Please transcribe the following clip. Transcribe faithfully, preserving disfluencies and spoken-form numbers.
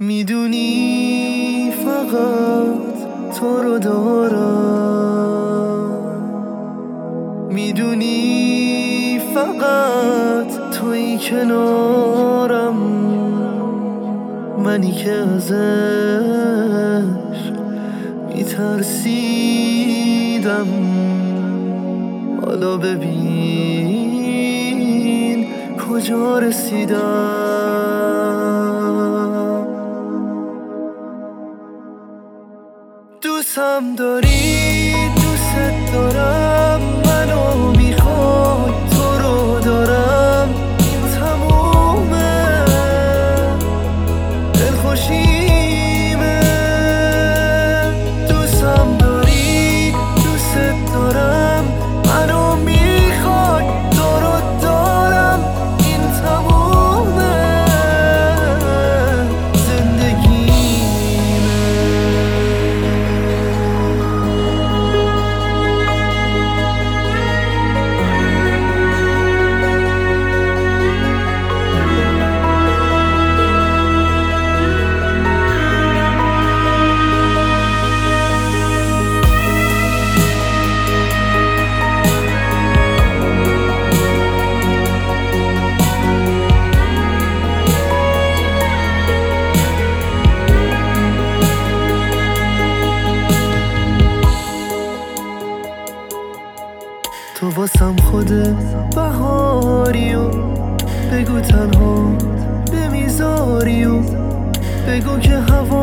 میدونی فقط تو رو دارم، میدونی فقط توی کنارم، منی که ازش میترسیدم. حالا ببین کجا رسیدم. دوستم داری، دوست دارم، منو میخوای، تو رو دارم، این تمومه، دلخوشیمه. دوستم داری، دوست دارم، منو میخوای، تو رو دارم، این تمومه، زندگیمه. تو واسم خود بهاری و بگو تنها نمیذاری و بگو که هوا